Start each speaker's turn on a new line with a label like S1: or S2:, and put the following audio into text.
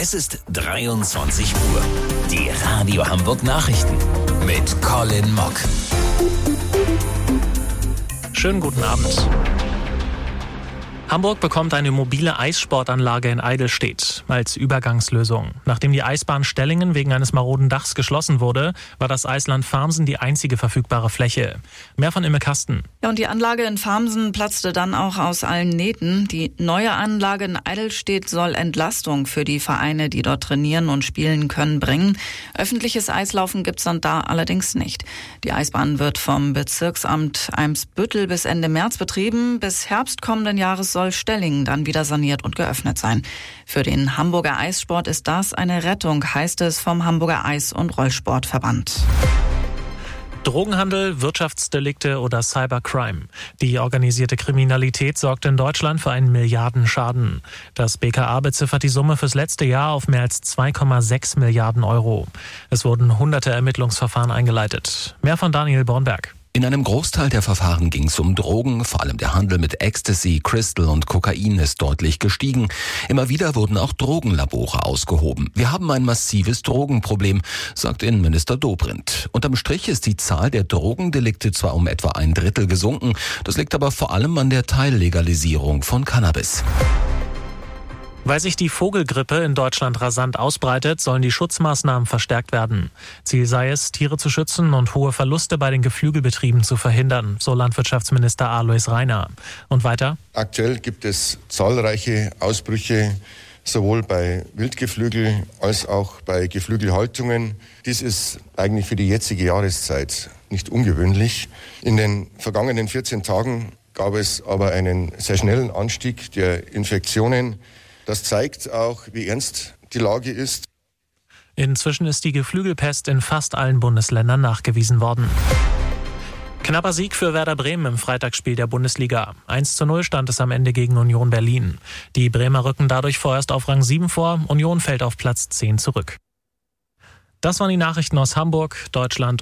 S1: Es ist 23 Uhr. Die Radio Hamburg Nachrichten mit Colin Mock.
S2: Schönen guten Abend. Hamburg bekommt eine mobile Eissportanlage in Eidelstedt als Übergangslösung. Nachdem die Eisbahn Stellingen wegen eines maroden Dachs geschlossen wurde, war das Eisland Farmsen die einzige verfügbare Fläche. Mehr von Imme Kasten.
S3: Ja, und die Anlage in Farmsen platzte dann auch aus allen Nähten. Die neue Anlage in Eidelstedt soll Entlastung für die Vereine, die dort trainieren und spielen können, bringen. Öffentliches Eislaufen gibt's dann da allerdings nicht. Die Eisbahn wird vom Bezirksamt Eimsbüttel bis Ende März betrieben. Bis Herbst kommenden Jahres soll Stellingen dann wieder saniert und geöffnet sein. Für den Hamburger Eissport ist das eine Rettung, heißt es vom Hamburger Eis- und Rollsportverband.
S2: Drogenhandel, Wirtschaftsdelikte oder Cybercrime. Die organisierte Kriminalität sorgt in Deutschland für einen Milliardenschaden. Das BKA beziffert die Summe fürs letzte Jahr auf mehr als 2,6 Milliarden Euro. Es wurden hunderte Ermittlungsverfahren eingeleitet. Mehr von Daniel Bornberg.
S4: In einem Großteil der Verfahren ging es um Drogen, vor allem der Handel mit Ecstasy, Crystal und Kokain ist deutlich gestiegen. Immer wieder wurden auch Drogenlabore ausgehoben. Wir haben ein massives Drogenproblem, sagt Innenminister Dobrindt. Unterm Strich ist die Zahl der Drogendelikte zwar um etwa 1/3 gesunken, das liegt aber vor allem an der Teillegalisierung von Cannabis.
S2: Weil sich die Vogelgrippe in Deutschland rasant ausbreitet, sollen die Schutzmaßnahmen verstärkt werden. Ziel sei es, Tiere zu schützen und hohe Verluste bei den Geflügelbetrieben zu verhindern, so Landwirtschaftsminister Alois Rainer. Und weiter?
S5: Aktuell gibt es zahlreiche Ausbrüche, sowohl bei Wildgeflügel als auch bei Geflügelhaltungen. Dies ist eigentlich für die jetzige Jahreszeit nicht ungewöhnlich. In den vergangenen 14 Tagen gab es aber einen sehr schnellen Anstieg der Infektionen. Das zeigt auch, wie ernst die Lage ist.
S2: Inzwischen ist die Geflügelpest in fast allen Bundesländern nachgewiesen worden. Knapper Sieg für Werder Bremen im Freitagsspiel der Bundesliga. 1:0 stand es am Ende gegen Union Berlin. Die Bremer rücken dadurch vorerst auf Rang 7 vor. Union fällt auf Platz 10 zurück. Das waren die Nachrichten aus Hamburg, Deutschland